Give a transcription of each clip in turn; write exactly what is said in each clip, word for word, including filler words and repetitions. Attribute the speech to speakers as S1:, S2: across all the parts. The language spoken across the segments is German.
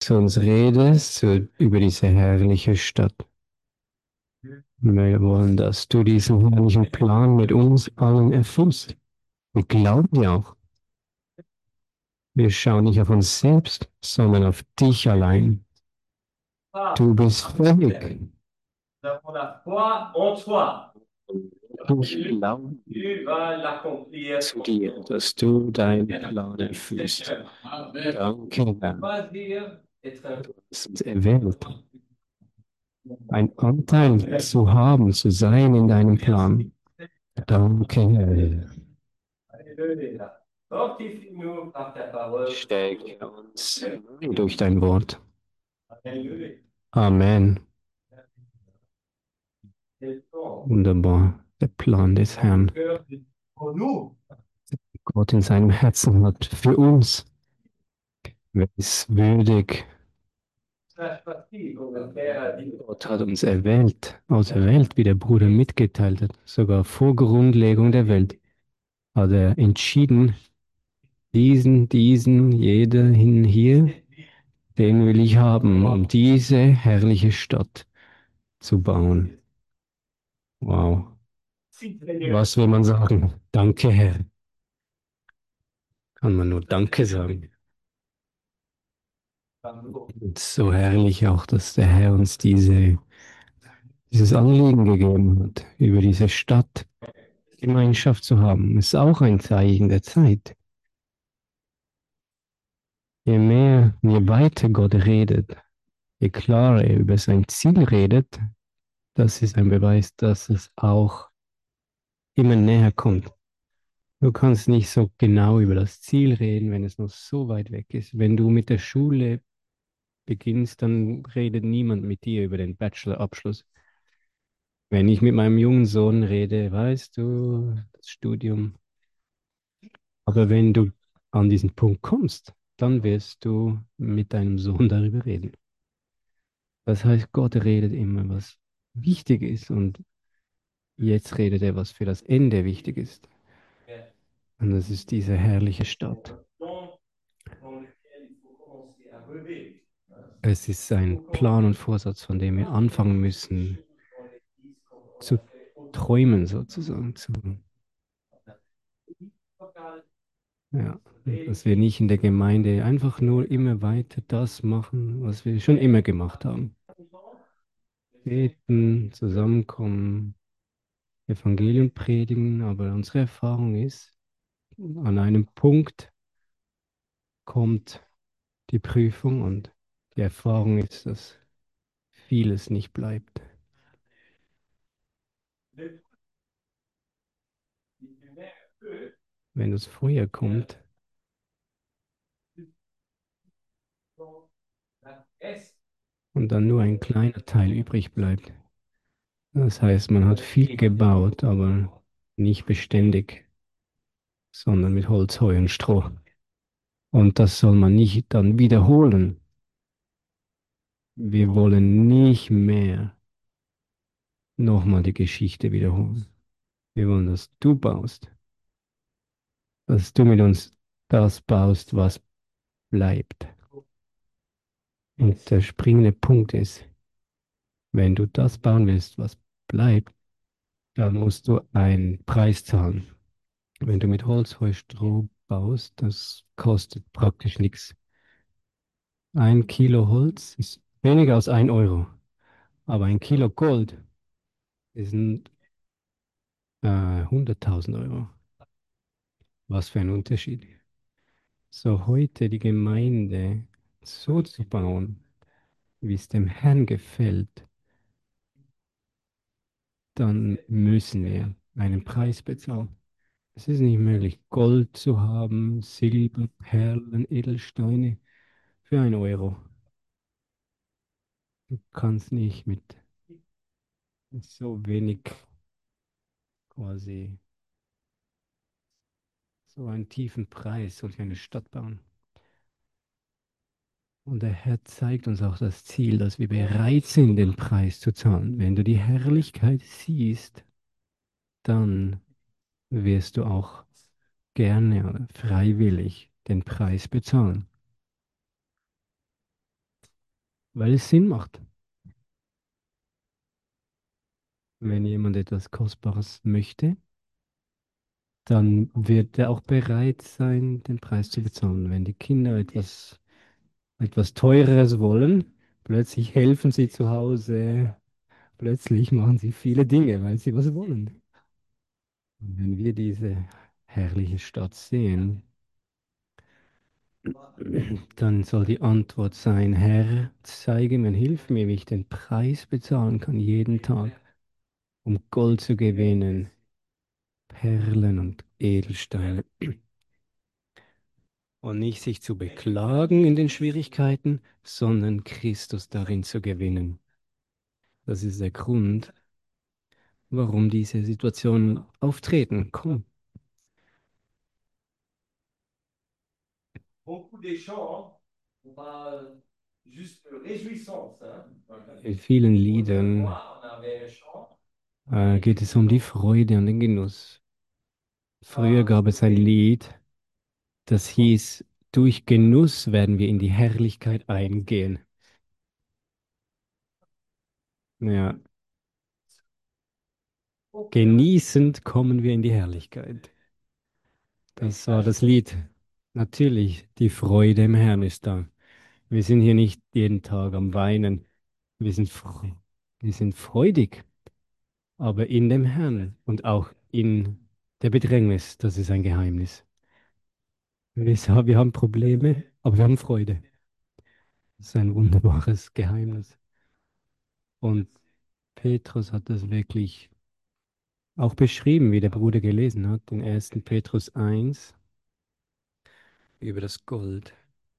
S1: zu uns redest, zu, über diese herrliche Stadt. Wir wollen, dass du diesen herrlichen Plan mit uns allen erfüllst. Und glauben wir auch. Wir schauen nicht auf uns selbst, sondern auf dich allein. Du bist fähig.
S2: Nous avons la foi en toi.
S1: Ich glaube
S2: Tu vas l'accomplir.
S1: zu dir, dass du deinen Plan erfüllst. Danke, Herr.
S2: Choisir être un
S1: Du hast uns erwählt, einen Anteil zu haben, zu sein in deinem Plan. Danke, Herr.
S2: Alléluia. Fortifie-nous par ta parole.
S1: Stärke uns durch dein Wort.
S2: Alléluia.
S1: Amen.
S2: Et ton
S1: Wunderbar. Der Plan des Herrn.
S2: cœur pour nous.
S1: Gott in seinem Herzen hat für uns. Wer ist würdig?
S2: Sache facile, comme le Père a dit.
S1: Gott hat uns erwählt, auserwählt, wie der Bruder mitgeteilt hat. Sogar vor Grundlegung der Welt hat er entschieden, diesen, diesen, jeden hier, den will ich haben, um diese herrliche Stadt zu bauen. Wow. Was will man sagen? Danke, Herr. Kann man nur Danke sagen. Und so herrlich auch, dass der Herr uns diese, dieses Anliegen gegeben hat, über diese Stadt Gemeinschaft zu haben. Ist auch ein Zeichen der Zeit. Je mehr, je weiter Gott redet, je klarer er über sein Ziel redet, das ist ein Beweis, dass es auch immer näher kommt. Du kannst nicht so genau über das Ziel reden, wenn es noch so weit weg ist. Wenn du mit der Schule beginnst, dann redet niemand mit dir über den Bachelorabschluss. Wenn ich mit meinem jungen Sohn rede, weißt du, das Studium. Aber wenn du an diesen Punkt kommst, dann wirst du mit deinem Sohn darüber reden. Das heißt, Gott redet immer, was wichtig ist und jetzt redet er, was für das Ende wichtig ist. Und das ist diese herrliche Stadt.
S2: Dans lequel il faut commencer à rêver.
S1: Es ist ein Plan und Vorsatz, von dem wir anfangen müssen zu träumen, sozusagen. Zu, ja, dass wir nicht in der Gemeinde einfach nur immer weiter das machen, was wir schon immer gemacht haben. Beten, zusammenkommen, Evangelium predigen, aber unsere Erfahrung ist, an einem Punkt kommt die Prüfung und die Erfahrung ist, dass vieles nicht bleibt. Wenn das Feuer kommt und dann nur ein kleiner Teil übrig bleibt. Das heißt, man hat viel gebaut, aber nicht beständig, sondern mit Holz, Heu und Stroh. Und das soll man nicht dann wiederholen. Wir wollen nicht mehr nochmal die Geschichte wiederholen. Wir wollen, dass du baust, dass du mit uns das baust, was bleibt. Und der springende Punkt ist, wenn du das bauen willst, was bleibt, dann musst du einen Preis zahlen. Wenn du mit Holz, Heu, Stroh baust, das kostet praktisch nichts. Ein Kilo Holz ist weniger als ein Euro, aber ein Kilo Gold sind äh, hunderttausend Euro. Was für ein Unterschied. So heute die Gemeinde so zu bauen, wie es dem Herrn gefällt, dann müssen wir einen Preis bezahlen. Es ist nicht möglich, Gold zu haben, Silber, Perlen, Edelsteine für einen Euro. Du kannst nicht mit so wenig quasi so einen tiefen Preis solch eine Stadt bauen. Und der Herr zeigt uns auch das Ziel, dass wir bereit sind, den Preis zu zahlen. Wenn du die Herrlichkeit siehst, dann wirst du auch gerne oder freiwillig den Preis bezahlen. weil es Sinn macht. Wenn jemand etwas Kostbares möchte, dann wird er auch bereit sein, den Preis zu bezahlen. Wenn die Kinder etwas, etwas Teureres wollen, plötzlich helfen sie zu Hause, plötzlich machen sie viele Dinge, weil sie was wollen. Und wenn wir diese herrliche Stadt sehen, dann soll die Antwort sein, Herr, zeige mir, hilf mir, wie ich den Preis bezahlen kann jeden Tag, um Gold zu gewinnen, Perlen und Edelsteine. Und nicht sich zu beklagen in den Schwierigkeiten, sondern Christus darin zu gewinnen. Das ist der Grund, warum diese Situationen auftreten. Komm.
S2: Beaucoup des chants, on parle juste de réjouissance. Hein.
S1: In vielen Liedern
S2: Autrefois, on avait un chant.
S1: äh, geht es um die Freude und den Genuss. Früher gab es ein Lied, das hieß, durch Genuss werden wir in die Herrlichkeit eingehen. Ja, genießend kommen wir in die Herrlichkeit. Das war das Lied. Natürlich, die Freude im Herrn ist da. Wir sind hier nicht jeden Tag am Weinen. Wir sind, fr- wir sind freudig, aber in dem Herrn und auch in der Bedrängnis. Das ist ein Geheimnis. Wir, sa- wir haben Probleme, aber wir haben Freude. Das ist ein wunderbares Geheimnis. Und Petrus hat das wirklich auch beschrieben, wie der Bruder gelesen hat, in ersten Petrus eins über das Gold.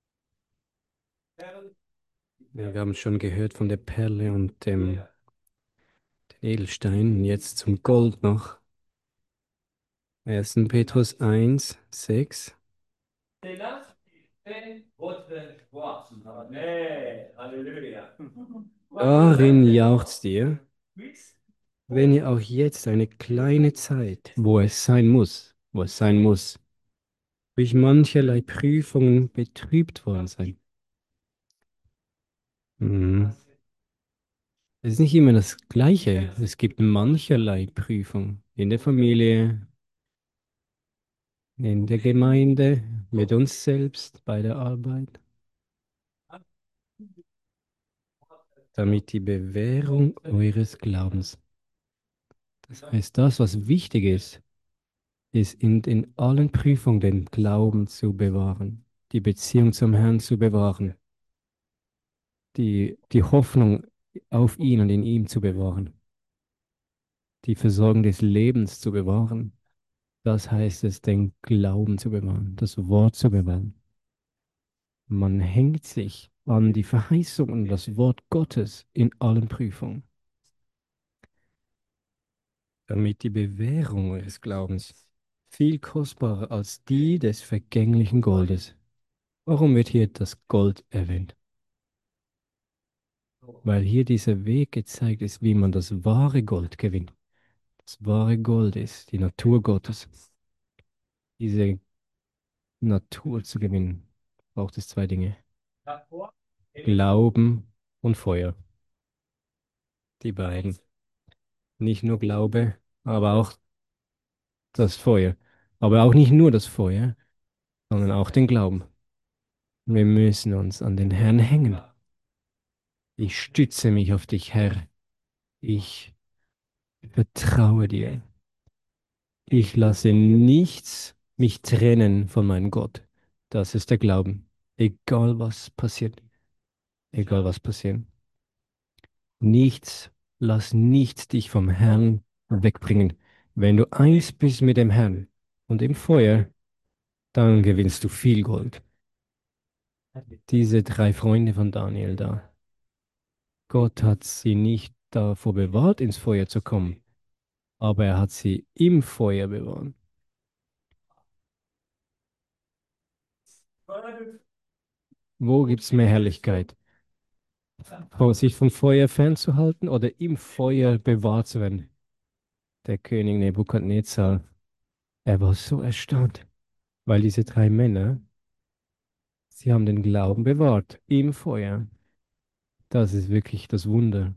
S1: Ja, wir haben schon gehört von der Perle und dem den Edelstein. Jetzt zum Gold noch. ersten Petrus eins sechs.
S2: C'est là qui fait votre joie. Amen. Halleluja.
S1: Darin jauchzt ihr, wenn ihr auch jetzt eine kleine Zeit, wo es sein muss, wo es sein muss, durch mancherlei Prüfungen betrübt worden seid. Mhm. Es ist nicht immer das Gleiche. Es gibt mancherlei Prüfung in der Familie, in der Gemeinde, mit uns selbst, bei der Arbeit, damit die Bewährung eures Glaubens, das heißt, das, was wichtig ist, ist in, in allen Prüfungen den Glauben zu bewahren, die Beziehung zum Herrn zu bewahren, die, die Hoffnung auf ihn und in ihm zu bewahren, die Versorgung des Lebens zu bewahren. Das heißt es, den Glauben zu bewahren, das Wort zu bewahren. Man hängt sich an die Verheißung und das Wort Gottes in allen Prüfungen, damit die Bewährung eures Glaubens viel kostbarer als die des vergänglichen Goldes. Warum wird hier das Gold erwähnt? Weil hier dieser Weg gezeigt ist, wie man das wahre Gold gewinnt. Das wahre Gold ist die Natur Gottes. Diese Natur zu gewinnen, braucht es zwei Dinge. Glauben und Feuer. Die beiden. Nicht nur Glaube, aber auch das Feuer. Aber auch nicht nur das Feuer, sondern auch den Glauben. Wir müssen uns an den Herrn hängen. Ich stütze mich auf dich, Herr. Ich vertraue dir. Ich lasse nichts mich trennen von meinem Gott. Das ist der Glauben. Egal was passiert. Egal was passiert. Nichts, lass nichts dich vom Herrn wegbringen. Wenn du eins bist mit dem Herrn und im Feuer, dann gewinnst du viel Gold. Diese drei Freunde von Daniel da. Gott hat sie nicht davor bewahrt, ins Feuer zu kommen, aber er hat sie im Feuer bewahrt. Wo gibt es mehr Herrlichkeit? Vor sich vom Feuer fernzuhalten oder im Feuer bewahrt zu werden? Der König Nebukadnezar, er war so erstaunt, weil diese drei Männer, sie haben den Glauben bewahrt im Feuer. Das ist wirklich das Wunder.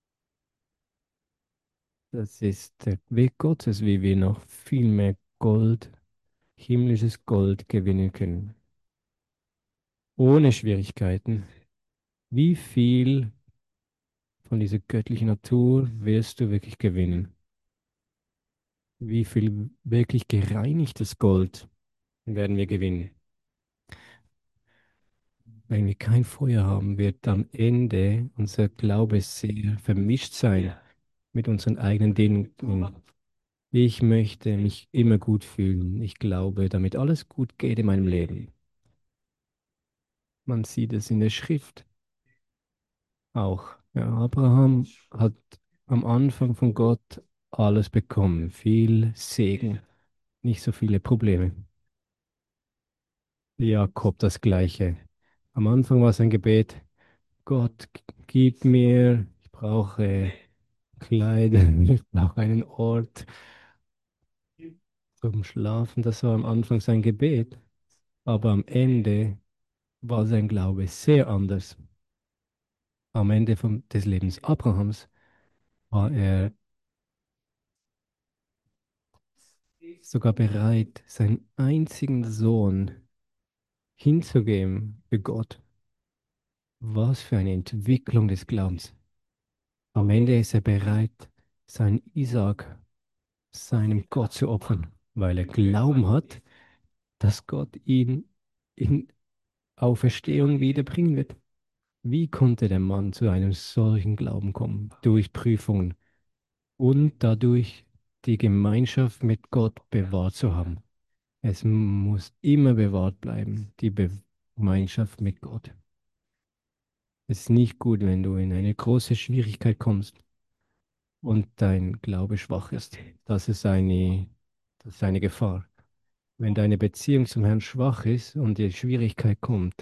S1: Das ist der Weg Gottes, wie wir noch viel mehr Gold, himmlisches Gold gewinnen können. Ohne Schwierigkeiten. Wie viel von dieser göttlichen Natur wirst du wirklich gewinnen? Wie viel wirklich gereinigtes Gold werden wir gewinnen? Wenn wir kein Feuer haben, wird am Ende unser Glaube sehr vermischt sein mit unseren eigenen Dingen. Ich möchte mich immer gut fühlen. Ich glaube, damit alles gut geht in meinem Leben. Man sieht es in der Schrift auch. Ja, Abraham hat am Anfang von Gott alles bekommen. Viel Segen, nicht so viele Probleme. Jakob das Gleiche. Am Anfang war sein Gebet, Gott, gib mir, ich brauche Kleider, ich brauche einen Ort zum Schlafen. Das war am Anfang sein Gebet. Aber am Ende war sein Glaube sehr anders. Am Ende vom, des Lebens Abrahams war er sogar bereit, seinen einzigen Sohn hinzugeben für Gott. Was für eine Entwicklung des Glaubens. Am Ende ist er bereit, seinen Isaak seinem Gott zu opfern, weil er Glauben hat, dass Gott ihn in Auferstehung wiederbringen wird. Wie konnte der Mann zu einem solchen Glauben kommen? Durch Prüfungen und dadurch die Gemeinschaft mit Gott bewahrt zu haben. Es muss immer bewahrt bleiben, die Be Gemeinschaft mit Gott. Es ist nicht gut, wenn du in eine große Schwierigkeit kommst und dein Glaube schwach ist. Das ist eine, das ist eine Gefahr. Wenn deine Beziehung zum Herrn schwach ist und die Schwierigkeit kommt,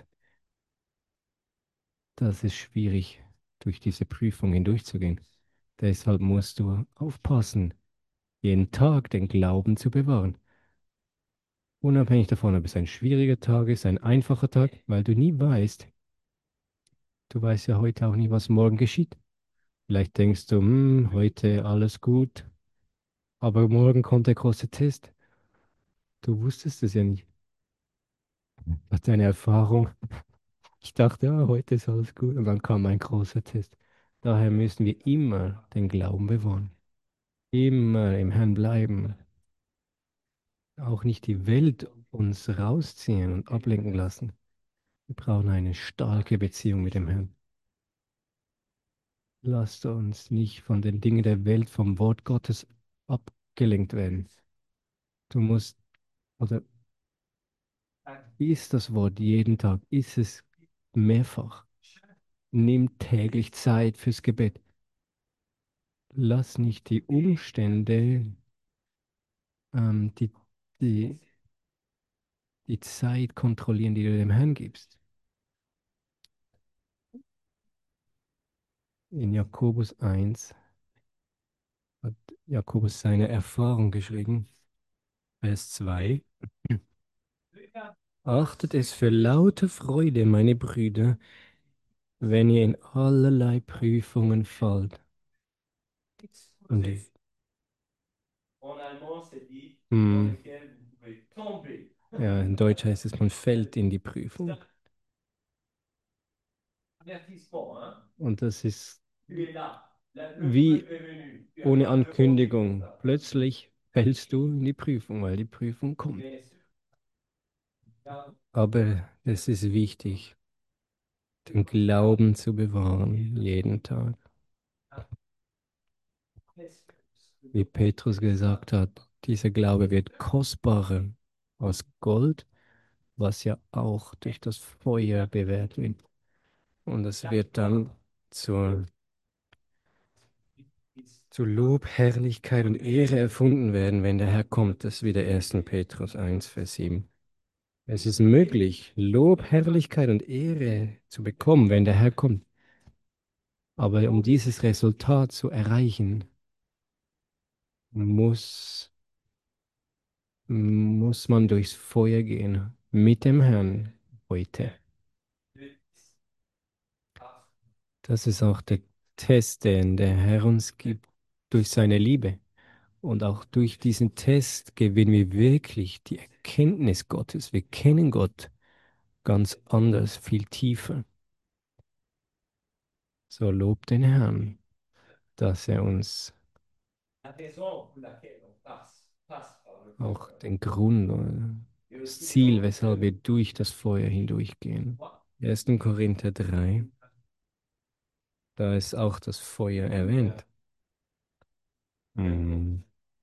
S1: das ist schwierig, durch diese Prüfung hindurchzugehen. Deshalb musst du aufpassen, jeden Tag den Glauben zu bewahren. Unabhängig davon, ob es ein schwieriger Tag ist, ein einfacher Tag, weil du nie weißt, du weißt ja heute auch nie, was morgen geschieht. Vielleicht denkst du, hm, heute alles gut, aber morgen kommt der große Test. Du wusstest es ja nicht. Das ist eine Erfahrung. Ich dachte, ja, heute ist alles gut und dann kam ein großer Test. Daher müssen wir immer den Glauben bewahren. Immer im Herrn bleiben. Auch nicht die Welt uns rausziehen und ablenken lassen. Wir brauchen eine starke Beziehung mit dem Herrn. Lasst uns nicht von den Dingen der Welt, vom Wort Gottes abgelenkt werden. Du musst, oder iss das Wort jeden Tag, iss es mehrfach. Nimm täglich Zeit fürs Gebet. Lass nicht die Umstände, ähm, die, die, die Zeit kontrollieren, die du dem Herrn gibst. In Jakobus eins hat Jakobus seine Erfahrung geschrieben, Vers zwei. Achtet es für lauter Freude, meine Brüder, wenn ihr in allerlei Prüfungen fallt. Und ich,
S2: En allemand, c'est dit dans
S1: hm,
S2: lequel vous pouvez tomber.
S1: ja, in Deutsch heißt es, man fällt in die Prüfung.
S2: Avertissement, hein?
S1: Und das ist
S2: Tu es là. La- le feu
S1: wie
S2: est venu. Tu as
S1: ohne
S2: pas de tomber comme
S1: Ankündigung.
S2: ça.
S1: Plötzlich fällst du in die Prüfung, weil die Prüfung kommt.
S2: Bien sûr. Car
S1: Aber es ist wichtig, den Glauben zu bewahren, jeden Tag. Wie Petrus gesagt hat, dieser Glaube wird kostbarer als Gold, was ja auch durch das Feuer bewährt wird. Und es wird dann zur, zu Lob, Herrlichkeit und Ehre erfunden werden, wenn der Herr kommt. Das ist wieder erster Petrus eins, Vers sieben. Es ist möglich, Lob, Herrlichkeit und Ehre zu bekommen, wenn der Herr kommt. Aber um dieses Resultat zu erreichen, muss, muss man durchs Feuer gehen mit dem Herrn heute. Das ist auch der Test, den der Herr uns gibt durch seine Liebe. Und auch durch diesen Test gewinnen wir wirklich die Erkenntnis Gottes. Wir kennen Gott ganz anders, viel tiefer. So lobt den Herrn, dass er uns
S2: La raison pour laquelle on passe, passe par le feu.
S1: auch den Grund, oder
S2: Et
S1: das
S2: aussi
S1: Ziel,
S2: dans
S1: weshalb wir durch das Feuer hindurchgehen.
S2: moi,
S1: erster. Korinther drei, da ist auch das Feuer erwähnt. Mhm.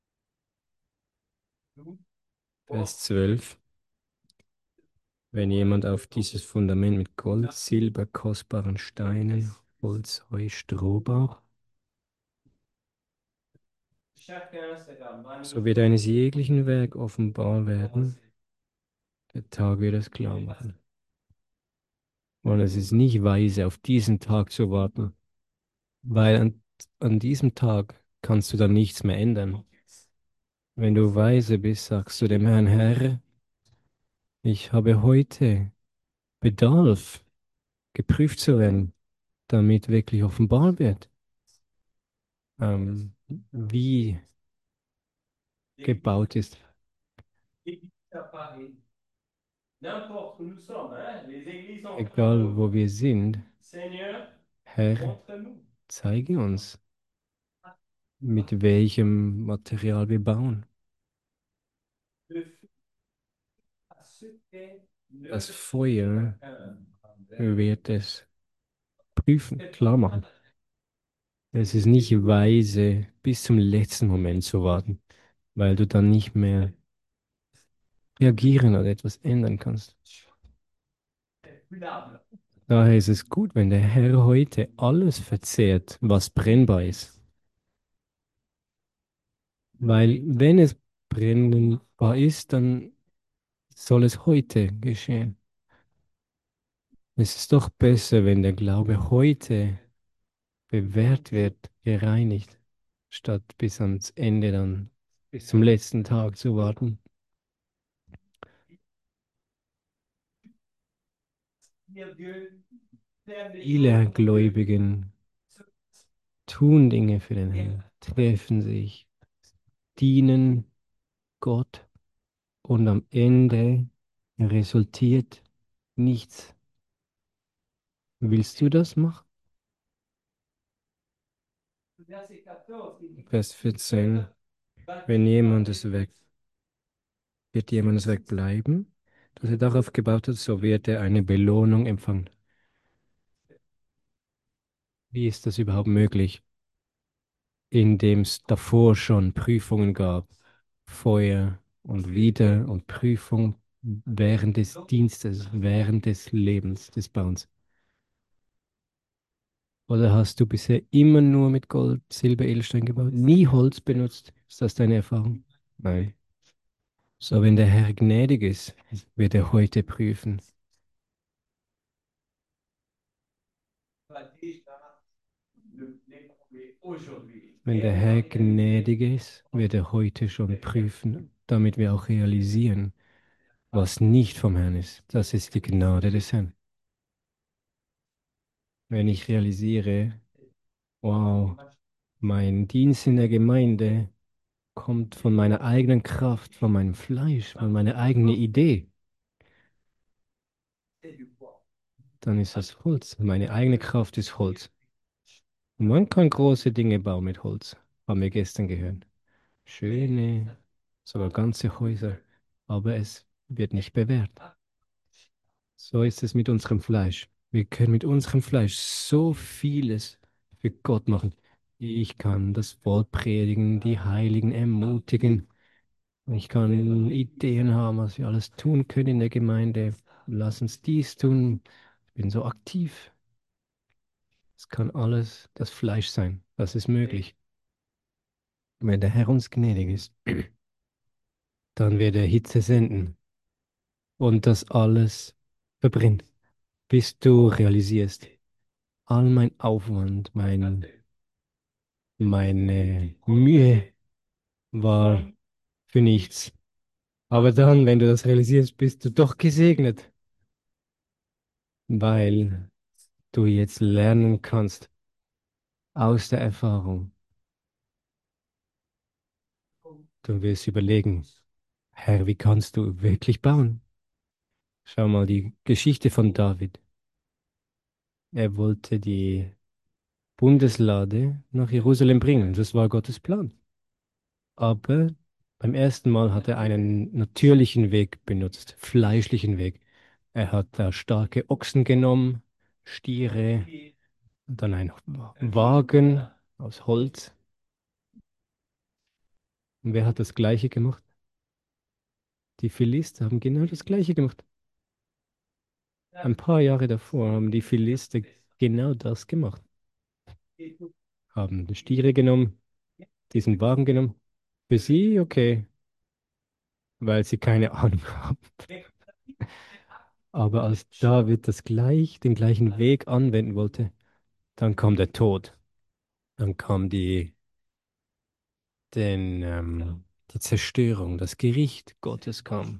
S2: nous,
S1: Vers zwölf. Wenn jemand auf dieses Fundament mit Gold, Silber, kostbaren Steinen, Holz, Heu, Stroh baut,
S2: chacun sera
S1: so wird
S2: magnifié.
S1: eines jeglichen Werk offenbar werden. Der Tag wird es klar machen. Und es ist nicht weise, auf diesen Tag zu warten, weil an, an diesem Tag kannst du dann nichts mehr ändern. Wenn du weise bist, sagst du dem Herrn, Herr, ich habe heute Bedarf, geprüft zu werden, damit wirklich offenbar wird, ähm, wie gebaut ist.
S2: L'Église à Paris, n'importe où nous sommes, hein, les églises en
S1: Egal wo wir sind,
S2: Seigneur,
S1: Herr,
S2: montre-nous
S1: zeige uns, mit welchem Material wir bauen.
S2: le feu à ce qu'est
S1: Das
S2: le
S1: Feuer
S2: chacun.
S1: wird es prüfen, klar machen. Es ist nicht weise, bis zum letzten Moment zu warten, weil du dann nicht mehr reagieren oder etwas ändern kannst.
S2: Brûlable.
S1: Daher ist es gut, wenn der Herr heute alles verzehrt, was brennbar ist. Weil wenn es brennbar ist, dann soll es heute geschehen. Es ist doch besser, wenn der Glaube heute bewährt wird, gereinigt, statt bis ans Ende dann, bis zum letzten Tag zu warten.
S2: Dire Dieu, faire des
S1: Viele
S2: choses pour Dieu,
S1: Gläubigen tun Dinge für den Herrn, treffen sich, dienen Gott und am Ende resultiert nichts. Willst du das machen?
S2: verset quatorze, il dit,
S1: Vers vierzehn. Wenn jemand es weg, wird jemand es wegbleiben, dass er darauf gebaut hat, so wird er eine Belohnung empfangen. Wie ist das überhaupt möglich, indem es davor schon Prüfungen gab, Feuer und wieder und Prüfung während des Dienstes, während des Lebens des Bauens? Oder hast du bisher immer nur mit Gold, Silber, Edelstein gebaut, nie Holz benutzt? Ist das deine Erfahrung? Nein. So, wenn der Herr gnädig ist, wird er heute prüfen.
S2: va déjà le- l'éprouver aujourd'hui.
S1: Wenn
S2: Et
S1: der
S2: on va
S1: Herr
S2: réaliser
S1: gnädig ist, wird er heute schon prüfen, damit wir auch realisieren, was nicht vom Herrn ist. Das ist die Gnade des Herrn. Wenn ich realisiere, wow, mein Dienst in der Gemeinde kommt von meiner eigenen Kraft, von meinem Fleisch, von meiner eigenen Idee,
S2: c'est du bois.
S1: dann ist das Holz. Meine eigene Kraft ist Holz. Und man kann große Dinge bauen mit Holz, haben wir gestern gehört. Schöne, sogar ganze Häuser, aber es wird nicht bewährt. So ist es mit unserem Fleisch. Wir können mit unserem Fleisch so vieles für Gott machen. Ich kann das Wort predigen, die Heiligen ermutigen. Ich kann Ideen haben, was wir alles tun können in der Gemeinde. Lass uns dies tun. Ich bin so aktiv. Es kann alles das Fleisch sein. Das ist möglich. Wenn der Herr uns gnädig ist, dann wird er Hitze senden und das alles verbrennt, bis du realisierst, all mein Aufwand, mein, meine Mühe war für nichts. Aber dann, wenn du das realisierst, bist du doch gesegnet, weil du jetzt lernen kannst aus der Erfahrung. Du wirst überlegen, Herr, wie kannst du wirklich bauen? Schau mal die Geschichte von David. Er wollte die Bundeslade nach Jerusalem bringen. Das war Gottes Plan. Aber beim ersten Mal hat er einen natürlichen Weg benutzt, fleischlichen Weg. Er hat da starke Ochsen genommen, Stiere, und dann ein Wagen aus Holz. Und wer hat das Gleiche gemacht? Die Philister haben genau das Gleiche gemacht. Ein paar Jahre davor haben die Philister genau das gemacht. Haben die Stiere genommen, diesen Wagen genommen. Für sie okay, weil sie keine Ahnung haben. Aber als David das gleich, den gleichen Weg anwenden wollte, dann kam der Tod. Dann kam die, den, ähm, die Zerstörung, das Gericht Gottes kam.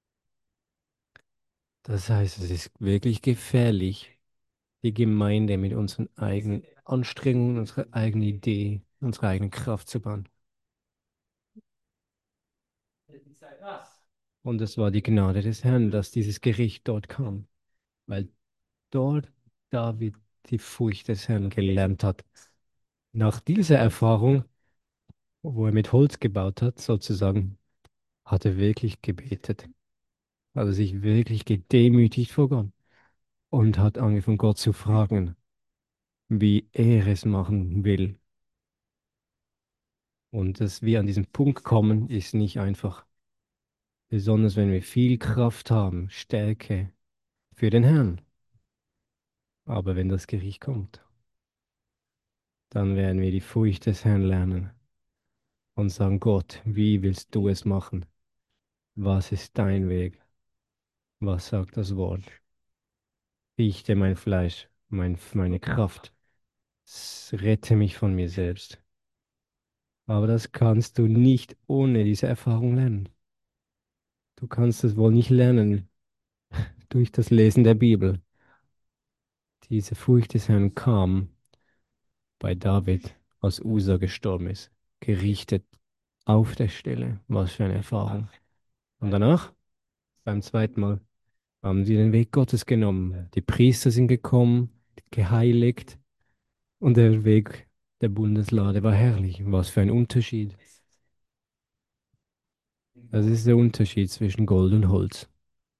S1: Das heißt, es ist wirklich gefährlich, die Gemeinde mit unseren eigenen Anstrengungen, unserer eigenen Idee, unserer eigenen Kraft zu bauen. Und es war die Gnade des Herrn, dass dieses Gericht dort kam, weil dort David die Furcht des Herrn gelernt hat. Nach dieser Erfahrung, wo er mit Holz gebaut hat, sozusagen, hat er wirklich gebetet. Hat er sich wirklich gedemütigt vor Gott und hat angefangen, Gott zu fragen, wie er es machen will. Und dass wir an diesen Punkt kommen, ist nicht einfach. Besonders wenn wir viel Kraft haben, Stärke für den Herrn. Aber wenn das Gericht kommt, dann werden wir die Furcht des Herrn lernen und sagen, Gott, wie willst du es machen? Was ist dein Weg? Was sagt das Wort? Richte mein Fleisch, mein, meine Kraft. S- Rette mich von mir selbst. Aber das kannst du nicht ohne diese Erfahrung lernen. Du kannst es wohl nicht lernen durch das Lesen der Bibel. Diese Furcht des Herrn kam bei David, als Usa gestorben ist, gerichtet auf der Stelle. Was für eine Erfahrung. Und danach, beim zweiten Mal, haben sie den Weg Gottes genommen. Die Priester sind gekommen, geheiligt und der Weg der Bundeslade war herrlich. Was für ein Unterschied. Das ist der Unterschied zwischen Gold und Holz.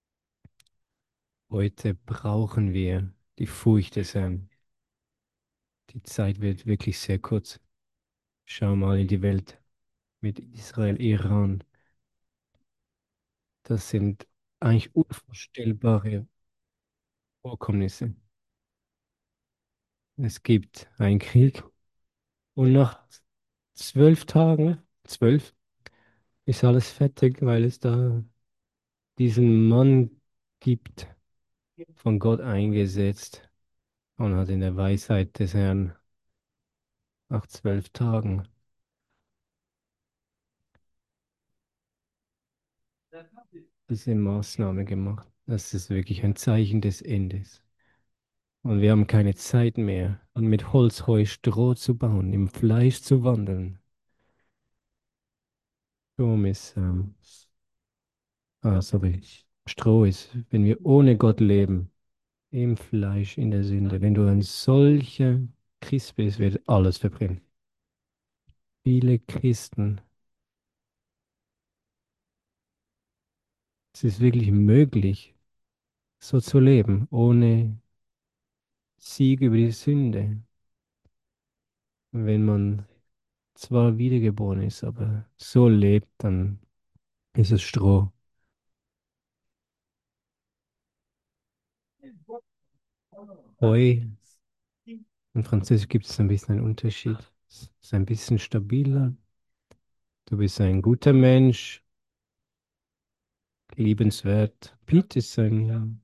S1: Heute brauchen wir die Furcht des Herrn. Die Zeit wird wirklich sehr kurz. Schau mal in die Welt mit Israel, Iran. Das sind eigentlich unvorstellbare Vorkommnisse. Es gibt einen Krieg und nach zwölf Tagen, zwölf, ist alles fertig, weil es da diesen Mann gibt, von Gott eingesetzt und hat in der Weisheit des Herrn nach zwölf Tagen diese Maßnahme gemacht. Das ist wirklich ein Zeichen des Endes. Und wir haben keine Zeit mehr, mit Holz, Heu, Stroh zu bauen, im Fleisch zu wandeln. Strom ist, ähm, ah, sorry, Stroh ist, wenn wir ohne Gott leben, im Fleisch, in der Sünde. Wenn du ein solcher Christ bist, wird alles verbrennen. Viele Christen, es ist wirklich möglich, so zu leben, ohne Sieg über die Sünde. Wenn man zwar wiedergeboren ist, aber so lebt, dann ist es Stroh. Heu, in Französisch gibt es ein bisschen einen Unterschied. Es ist ein bisschen stabiler. Du bist ein guter Mensch, liebenswert. Pete ist ein,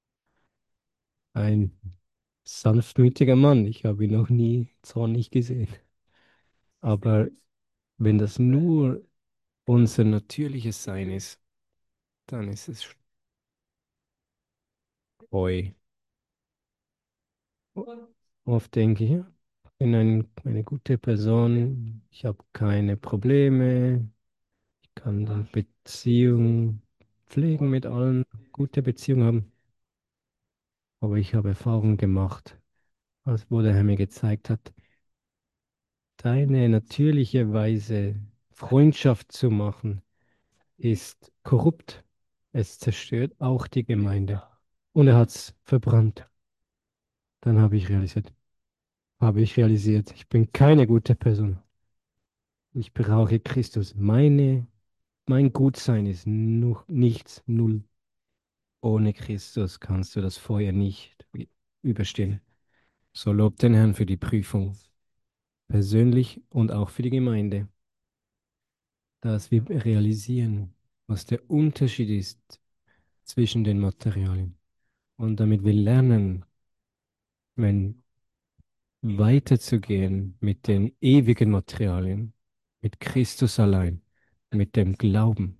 S1: ein sanftmütiger Mann. Ich habe ihn noch nie zornig gesehen. Aber wenn das nur unser natürliches Sein ist, dann ist es Heu. Oft denke ich, ja, ich bin ein, eine gute Person, ich habe keine Probleme, ich kann eine Beziehung pflegen mit allen, gute Beziehungen haben. Aber ich habe Erfahrungen gemacht, als wo der Herr mir gezeigt hat, deine natürliche Weise, Freundschaft zu machen, ist korrupt. Es zerstört auch die Gemeinde. Und er hat es verbrannt. Dann habe ich realisiert, habe ich realisiert, ich bin keine gute Person. Ich brauche Christus. Meine, mein Gutsein ist nu nichts, null. Ohne Christus kannst du das Feuer nicht überstehen. So lobt den Herrn für die Prüfung, persönlich und auch für die Gemeinde, dass wir realisieren, was der Unterschied ist zwischen den Materialien. Und damit wir lernen, wenn weiterzugehen mit den ewigen Materialien, mit Christus allein, mit dem Glauben.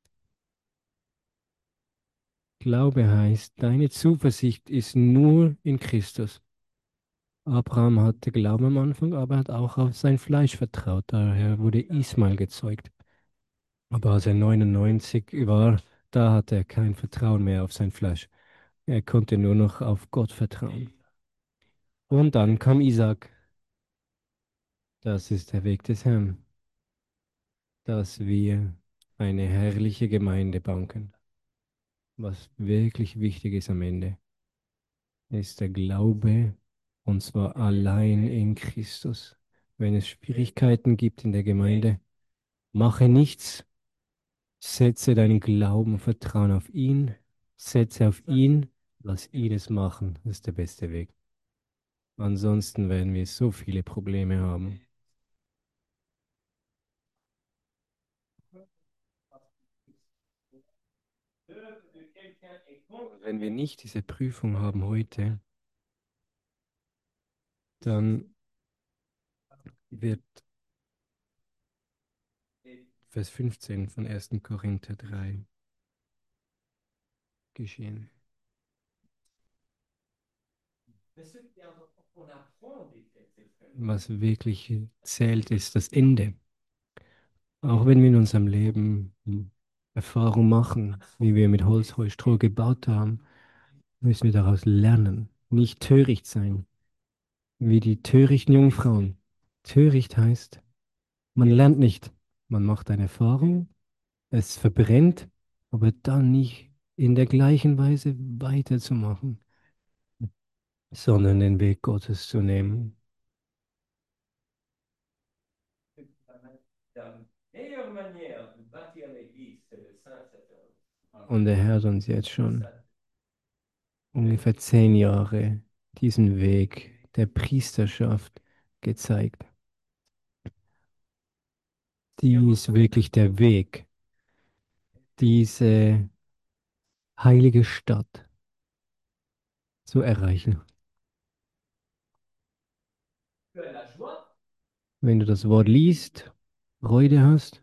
S1: Glaube heißt, deine Zuversicht ist nur in Christus. Abraham hatte Glauben am Anfang, aber hat auch auf sein Fleisch vertraut. Daher wurde Ismael gezeugt. Aber als er neunundneunzig war, da hatte er kein Vertrauen mehr auf sein Fleisch. Er konnte nur noch auf Gott vertrauen. Und dann kam Isaac. Das ist der Weg des Herrn, dass wir eine herrliche Gemeinde bauen können. Was wirklich wichtig ist am Ende, ist der Glaube, und zwar allein in Christus. Wenn es Schwierigkeiten gibt in der Gemeinde, mache nichts, setze deinen Glauben und Vertrauen auf ihn, setze auf ihn, lass ihn es machen. Das ist der beste Weg. Ansonsten werden wir so viele Probleme haben. Und wenn wir nicht diese Prüfung haben heute, dann wird Vers fünfzehn von ersten Korinther drei geschehen. Was wirklich zählt, ist das Ende. Auch wenn wir in unserem Leben Erfahrung machen, wie wir mit Holz, Heu, Stroh gebaut haben, müssen wir daraus lernen. Nicht töricht sein, wie die törichten Jungfrauen. Töricht heißt, man lernt nicht. Man macht eine Erfahrung, es verbrennt, aber dann nicht in der gleichen Weise weiterzumachen, sondern den Weg Gottes zu nehmen. Und der Herr hat uns jetzt schon ungefähr zehn Jahre diesen Weg der Priesterschaft gezeigt. Die ist wirklich der Weg, diese heilige Stadt zu erreichen. Wenn du das Wort liest, Freude hast,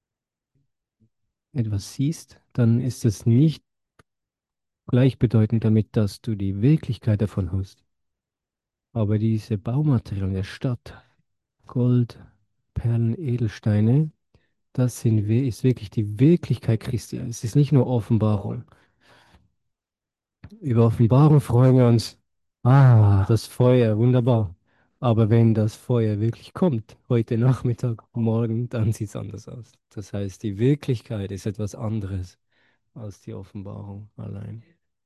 S1: etwas siehst, dann ist es nicht gleichbedeutend damit, dass du die Wirklichkeit davon hast. Aber diese Baumaterialien der Stadt, Gold, Perlen, Edelsteine, das sind, wir- ist wirklich die Wirklichkeit Christi. Es ist nicht nur Offenbarung. Über Offenbarung freuen wir uns. Ah, das Feuer, wunderbar. Aber wenn das Feuer wirklich kommt, heute Nachmittag, morgen, dann sieht es anders aus. Das heißt, die Wirklichkeit ist etwas anderes als die Offenbarung allein.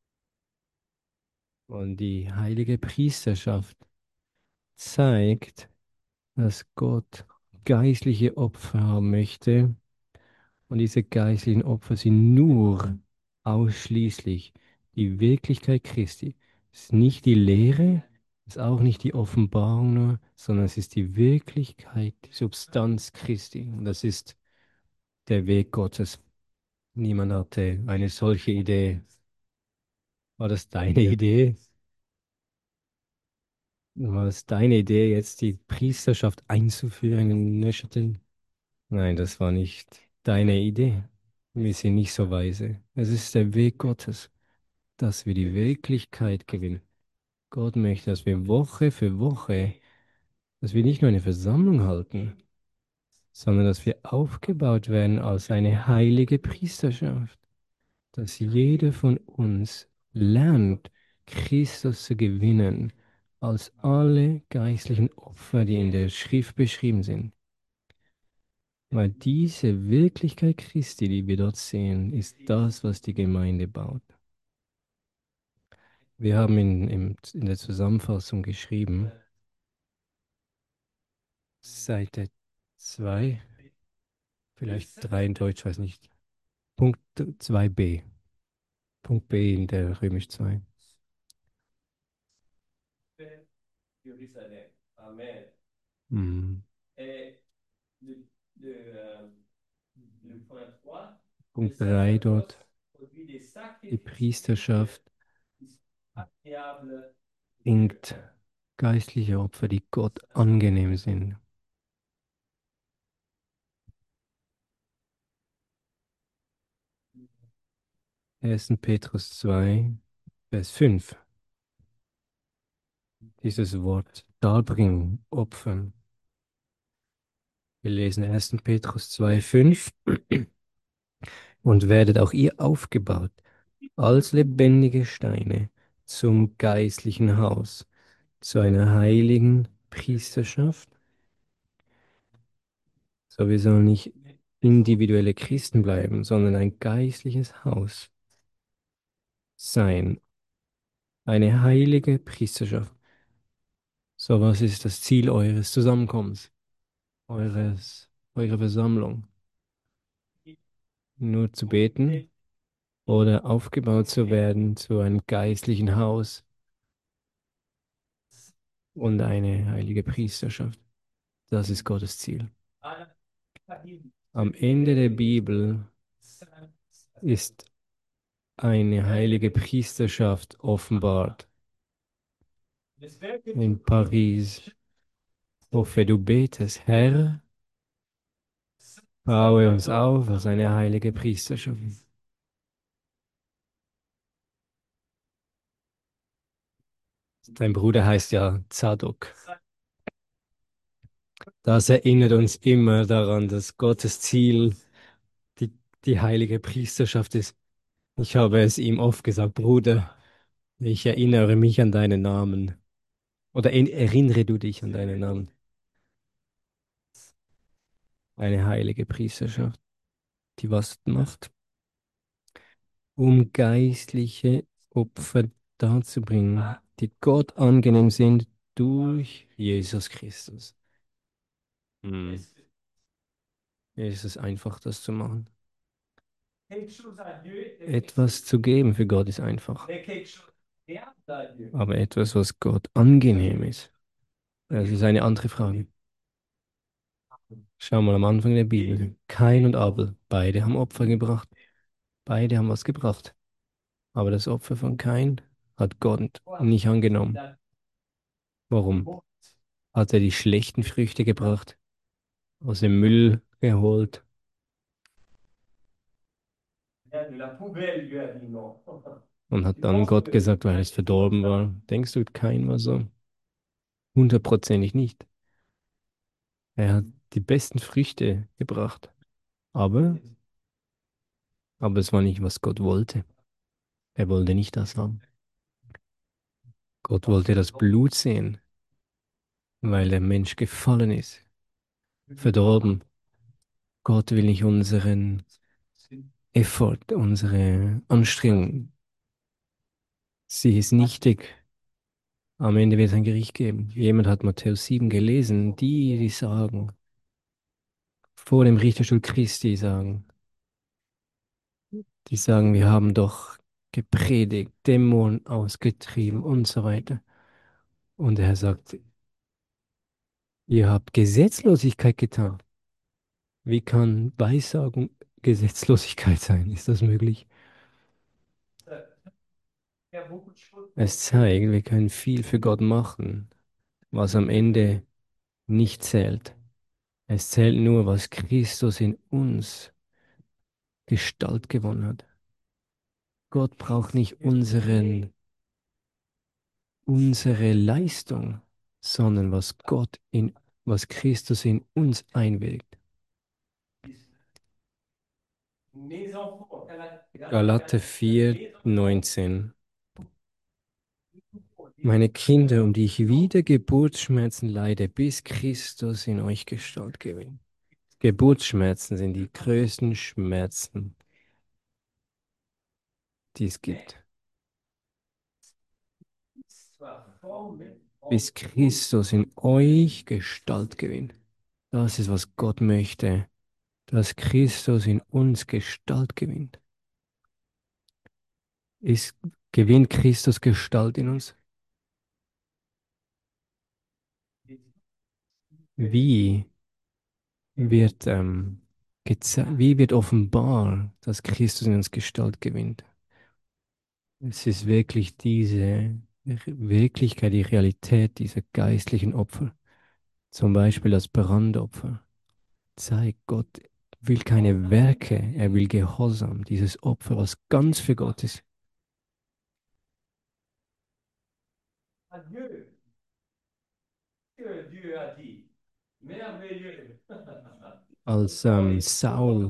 S1: Und die heilige Priesterschaft zeigt, dass Gott geistliche Opfer haben möchte. Und diese geistlichen Opfer sind nur ausschließlich die Wirklichkeit Christi. Es ist nicht die Lehre, es ist auch nicht die Offenbarung nur, sondern es ist die Wirklichkeit, die Substanz Christi. Und das ist der Weg Gottes. Niemand hatte eine solche Idee. War das deine Idee? War es deine Idee, jetzt die Priesterschaft einzuführen in Neuchâtel? Nein, das war nicht deine Idee. Wir sind nicht so weise. Es ist der Weg Gottes, dass wir die Wirklichkeit gewinnen. Gott möchte, dass wir Woche für Woche, dass wir nicht nur eine Versammlung halten, sondern dass wir aufgebaut werden als eine heilige Priesterschaft, dass jeder von uns lernt, Christus zu gewinnen, als alle geistlichen Opfer, die in der Schrift beschrieben sind. Weil diese Wirklichkeit Christi, die wir dort sehen, ist das, was die Gemeinde baut. Wir haben in, im, in der Zusammenfassung geschrieben, Seite zwei, vielleicht drei in Deutsch, weiß nicht, Punkt zwei b. Punkt B in der Römisch zwei.
S2: Jérusalem. Amen.
S1: Mhm.
S2: Et le, le, euh, le point trois, le
S1: Punkt drei dort,
S2: sacerdoce produit des
S1: die
S2: sacrifices
S1: Priesterschaft
S2: qui sont agréables.
S1: bringt geistliche Opfer, die Gott angenehm sind. erster. Petrus zwei, Vers fünf. Dieses Wort darbringen, opfern. Wir lesen erster. Petrus zwei, fünf. Und werdet auch ihr aufgebaut als lebendige Steine zum geistlichen Haus, zu einer heiligen Priesterschaft. So, wir sollen nicht individuelle Christen bleiben, sondern ein geistliches Haus sein. Eine heilige Priesterschaft. So, was ist das Ziel eures Zusammenkommens, eures, eurer Versammlung? Nur zu beten oder aufgebaut zu werden zu einem geistlichen Haus und eine heilige Priesterschaft. Das ist Gottes Ziel. Am Ende der Bibel ist eine heilige Priesterschaft offenbart. In Paris, wofür du betest, Herr, baue uns auf als eine heilige Priesterschaft. Dein Bruder heißt ja Zadok. Das erinnert uns immer daran, dass Gottes Ziel die, die heilige Priesterschaft ist. Ich habe es ihm oft gesagt, Bruder, ich erinnere mich an deinen Namen. Oder in, erinnere du dich an deinen Namen. Eine heilige Priesterschaft, die was macht, um geistliche Opfer darzubringen, die Gott angenehm sind durch Jesus Christus. Hm. Es ist einfach, das zu machen. Etwas zu geben für Gott ist einfach. Aber etwas, was Gott angenehm ist, das ist eine andere Frage. Schau mal am Anfang der Bibel. Kain und Abel, beide haben Opfer gebracht. Beide haben was gebracht. Aber das Opfer von Kain hat Gott nicht angenommen. Warum? Hat er die schlechten Früchte gebracht, aus dem Müll geholt und hat dann Gott gesagt, weil es verdorben war. Denkst du, Kain war so? Hundertprozentig nicht. Er hat die besten Früchte gebracht. Aber, aber es war nicht, was Gott wollte. Er wollte nicht das haben. Gott wollte das Blut sehen, weil der Mensch gefallen ist, verdorben. Gott will nicht unseren Effort, unsere Anstrengung. Sie ist nichtig. Am Ende wird es ein Gericht geben. Jemand hat Matthäus sieben gelesen. Die, die sagen, vor dem Richterstuhl Christi sagen, die sagen, wir haben doch gepredigt, Dämonen ausgetrieben und so weiter. Und er sagt, ihr habt Gesetzlosigkeit getan. Wie kann Weissagung Gesetzlosigkeit sein? Ist das möglich? Es zeigt, wir können viel für Gott machen, was am Ende nicht zählt. Es zählt nur, was Christus in uns Gestalt gewonnen hat. Gott braucht nicht unseren unsere Leistung, sondern was Gott in, was Christus in uns einwirkt.
S2: Mes enfants,
S1: Galater vier, neunzehn. Meine Kinder, um die ich wieder Geburtsschmerzen leide, bis Christus in euch Gestalt gewinnt. Geburtsschmerzen sind die größten Schmerzen, die es gibt. Bis Christus in euch Gestalt gewinnt. Das ist, was Gott möchte, dass Christus in uns Gestalt gewinnt. Ist, gewinnt Christus Gestalt in uns? Wie wird, ähm, geze- wie wird offenbar, dass Christus in uns Gestalt gewinnt? Es ist wirklich diese Wirklichkeit, die Realität dieser geistlichen Opfer. Zum Beispiel das Brandopfer. Zeigt, Gott will keine Werke, er will Gehorsam, dieses Opfer, was ganz für Gott ist.
S2: Dieu, que Dieu a dit. Merveilleux.
S1: Als ähm, Saul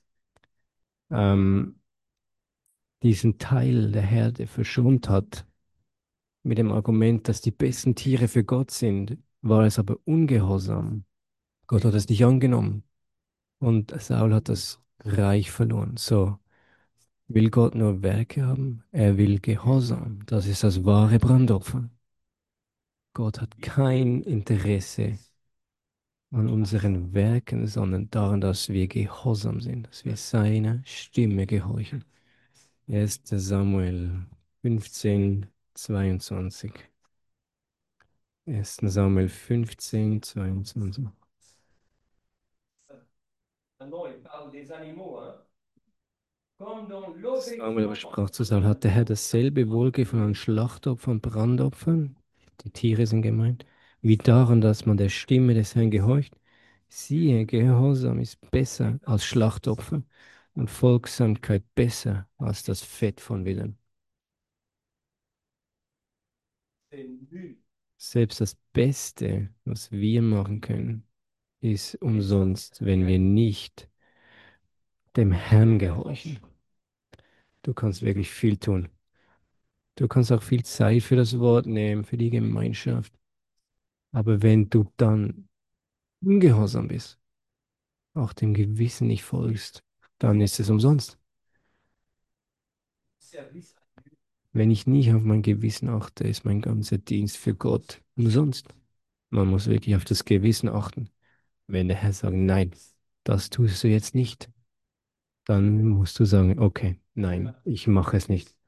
S1: ähm, diesen Teil der Herde verschont hat, mit dem Argument, dass die besten Tiere für Gott sind, war es aber ungehorsam. Gott hat es nicht angenommen und Saul hat das Reich verloren. So, will Gott nur Werke haben? Er will Gehorsam. Das ist das wahre Brandopfer. Gott hat kein Interesse an unseren Werken, sondern daran, dass wir gehorsam sind, dass wir seiner Stimme gehorchen. erster Samuel fünfzehn, zweiundzwanzig. erster Samuel fünfzehn, zweiundzwanzig.
S2: Non, il parle des animaux, hein. Comme dans
S1: Samuel aber
S2: l'obéissance.
S1: sprach zu Saul, hat der Herr dasselbe Wohlgefallen an Schlachtopfern und Brandopfern, die Tiere sind gemeint, wie daran, dass man der Stimme des Herrn gehorcht? Siehe, Gehorsam ist besser als Schlachtopfer und Folgsamkeit besser als das Fett von Willen.
S2: C'est nul.
S1: Selbst das Beste, was wir machen können, ist umsonst, wenn wir nicht dem Herrn gehorchen. Du kannst wirklich viel tun. Du kannst auch viel Zeit für das Wort nehmen, für die Gemeinschaft. Aber wenn du dann ungehorsam bist, auch dem Gewissen nicht folgst, dann ist es umsonst.
S2: Service.
S1: Wenn ich nicht auf mein Gewissen achte, ist mein ganzer Dienst für Gott umsonst. Man muss wirklich auf das Gewissen achten. Wenn der Herr sagt, nein, das tust du jetzt nicht, dann musst du sagen, okay, nein, ich mache es nicht.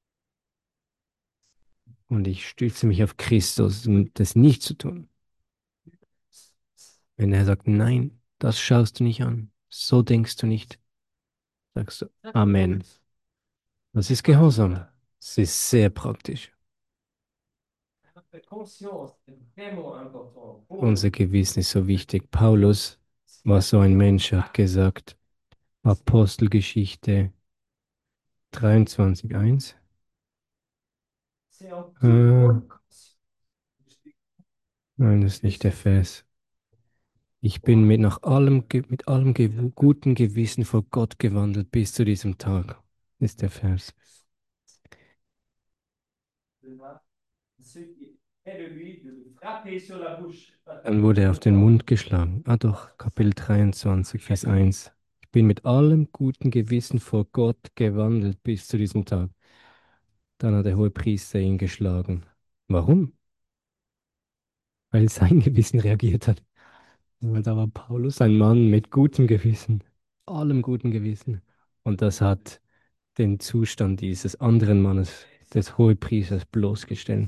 S1: Und ich stütze mich auf Christus, um das nicht zu tun. Wenn er sagt, nein, das schaust du nicht an, so denkst du nicht, sagst du Amen. Das ist Gehorsam. Es ist sehr praktisch.
S2: Notre conscience est vraiment important. Pour
S1: Unser Gewissen ist so wichtig. Paulus war so ein Mensch, er hat gesagt, Apostelgeschichte dreiundzwanzig eins.
S2: c'est en
S1: Äh,
S2: toute
S1: nein, das ist nicht der Vers. Ich bin mit, nach allem, Ge- mit allem Ge guten Gewissen vor Gott gewandelt bis zu diesem Tag, ist der Vers.
S2: conscience, ceux qui est de lui, de le frapper sur la bouche.
S1: Dann wurde er auf den Mund geschlagen. Ah doch, Kapitel dreiundzwanzig, Vers eins. Ich bin mit allem guten Gewissen vor Gott gewandelt bis zu diesem Tag. Dann hat der Hohepriester ihn geschlagen. Warum? Weil sein Gewissen reagiert hat. Weil da war Paulus ein Mann mit gutem Gewissen, allem guten Gewissen. Und das hat den Zustand dieses anderen Mannes, des Hohepriesters, bloßgestellt.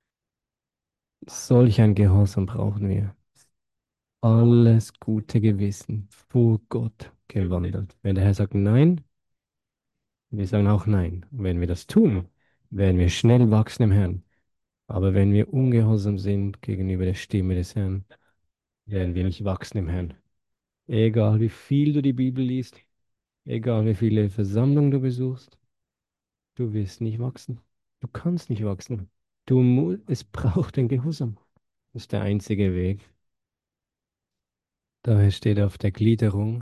S1: Solch ein Gehorsam brauchen wir. Alles gute Gewissen vor Gott gewandelt. Wenn der Herr sagt Nein, wir sagen auch Nein. Und wenn wir das tun, werden wir schnell wachsen im Herrn. Aber wenn wir ungehorsam sind gegenüber der Stimme des Herrn, werden wir nicht wachsen im Herrn. Egal wie viel du die Bibel liest, egal wie viele Versammlungen du besuchst, du wirst nicht wachsen. Du kannst nicht wachsen. Du mu es braucht den Gehorsam. Das ist der einzige Weg. Daher steht auf der Gliederung,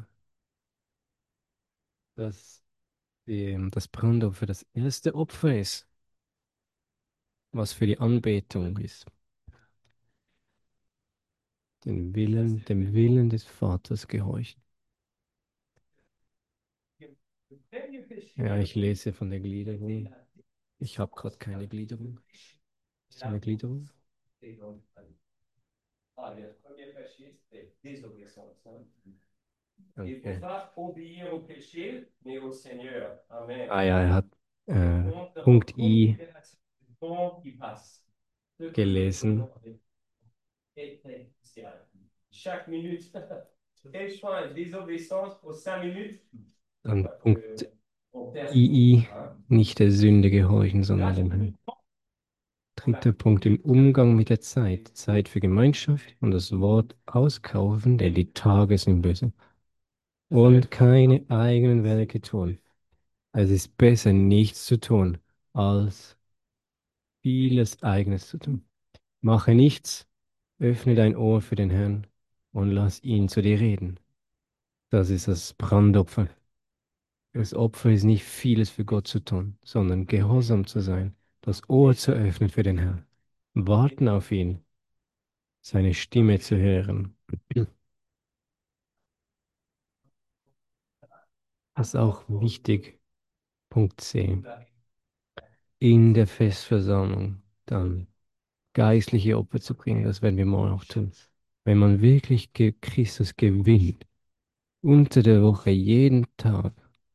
S1: dass die, das Brandopfer das erste Opfer ist, was für die Anbetung ist. Den Willen, dem Willen des Vaters gehorchen. Ja, ich lese von der Gliederung. Ich habe gerade keine Gliederung. Ist da eine Gliederung?
S2: Ah, le premier péché, c'était désobéissance. Hein. Il ne
S1: Okay.
S2: faut pas obéir au péché, mais au Seigneur. Amen.
S1: Ah ja, er hat
S2: Le
S1: äh,
S2: compte,
S1: Punkt
S2: le
S1: I
S2: temps qui passe. Ce que nous
S1: gelesen.
S2: faisons est très spécial. Chaque minute, quel choix de désobéissance pour cinq minutes,
S1: Dann
S2: parce
S1: Punkt
S2: que on perd tout.
S1: I I,
S2: Hein.
S1: nicht der Sünde gehorchen, sondern dem Herrn. Dritter Punkt im Umgang mit der Zeit. Zeit für Gemeinschaft und das Wort auskaufen, denn die Tage sind böse. Und keine eigenen Werke tun. Es ist besser, nichts zu tun, als vieles Eigenes zu tun. Mache nichts, öffne dein Ohr für den Herrn und lass ihn zu dir reden. Das ist das Brandopfer. Das Opfer ist nicht vieles für Gott zu tun, sondern gehorsam zu sein, das Ohr zu öffnen für den Herrn, warten auf ihn, seine Stimme zu hören. Das ist auch wichtig. Punkt C. In der Festversammlung dann geistliche Opfer zu bringen, das werden wir morgen auch tun. Wenn man wirklich ge Christus gewinnt, unter der Woche, jeden Tag,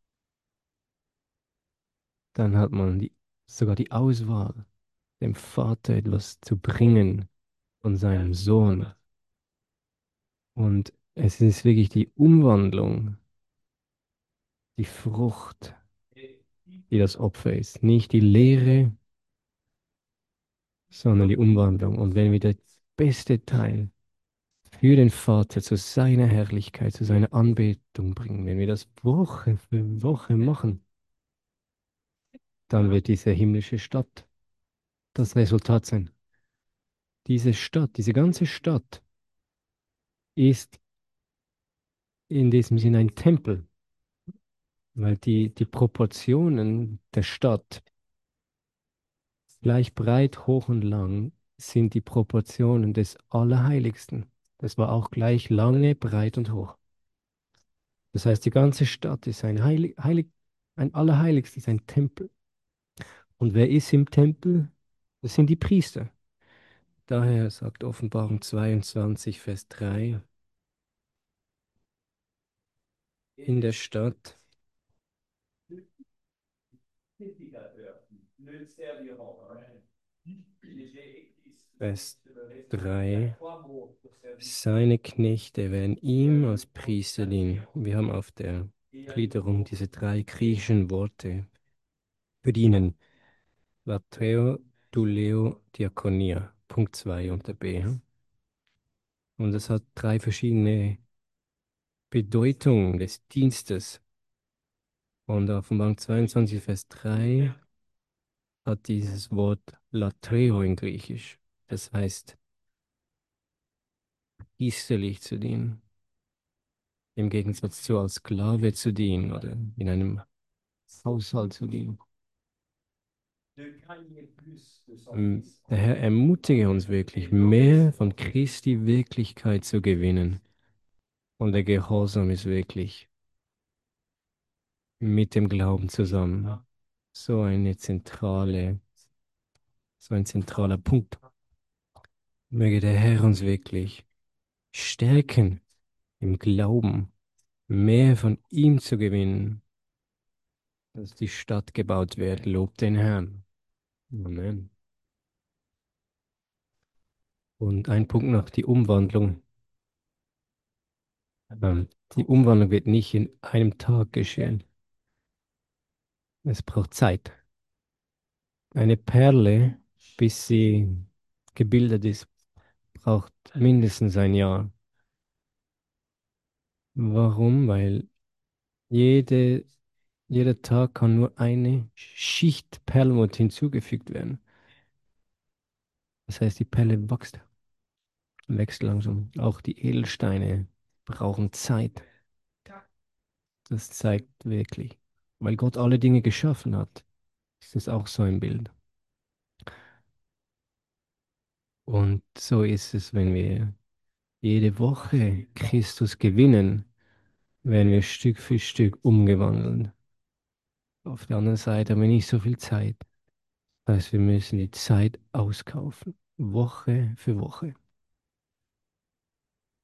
S1: dann hat man die, sogar die Auswahl, dem Vater etwas zu bringen von seinem Sohn. Und es ist wirklich die Umwandlung, die Frucht, die das Opfer ist. Nicht die Lehre, sondern die Umwandlung. Und wenn wir das beste Teil für den Vater zu seiner Herrlichkeit, zu seiner Anbetung bringen, wenn wir das Woche für Woche machen, dann wird diese himmlische Stadt das Resultat sein. Diese Stadt, diese ganze Stadt ist in diesem Sinne ein Tempel, weil die, die Proportionen der Stadt, gleich breit, hoch und lang, sind die Proportionen des Allerheiligsten. Das war auch gleich lange, breit und hoch. Das heißt, die ganze Stadt ist ein Heilig, Heilig, ein Allerheiligstes, ein Tempel. Und wer ist im Tempel? Das sind die Priester. Daher sagt Offenbarung zweiundzwanzig, Vers drei, in der Stadt,
S2: Le serviront.
S1: Vers drei, seine Knechte werden ihm als Priester dienen. Wir haben auf der Gliederung diese drei griechischen Worte für dienen. Latreo, Douleo, Diakonia. Punkt zwei unter B. hm? Und es hat drei verschiedene Bedeutungen des Dienstes. Und Offenbarung zweiundzwanzig, Vers drei hat dieses Wort Latreo in Griechisch. Das heißt, priesterlich zu dienen. Im Gegensatz zu als Sklave zu dienen oder in einem Haushalt zu dienen. Ähm, Der Herr ermutige uns wirklich, mehr von Christi Wirklichkeit zu gewinnen. Und der Gehorsam ist wirklich mit dem Glauben zusammen so eine zentrale, so ein zentraler Punkt. Möge der Herr uns wirklich stärken im Glauben, mehr von ihm zu gewinnen, dass die Stadt gebaut wird. Lobt den Herrn. Amen. Und ein Punkt noch, die Umwandlung. Ähm, die Umwandlung wird nicht in einem Tag geschehen. Es braucht Zeit. Eine Perle, bis sie gebildet ist, braucht mindestens ein Jahr. Warum? Weil jede, jeder Tag kann nur eine Schicht Perlmutt hinzugefügt werden. Das heißt, die Pelle wächst, wächst langsam. Auch die Edelsteine brauchen Zeit. Das zeigt wirklich. Weil Gott alle Dinge geschaffen hat, ist das auch so ein Bild. Und so ist es, wenn wir jede Woche Christus gewinnen, werden wir Stück für Stück umgewandelt. Auf der anderen Seite haben wir nicht so viel Zeit. Das heißt, wir müssen die Zeit auskaufen, Woche für Woche.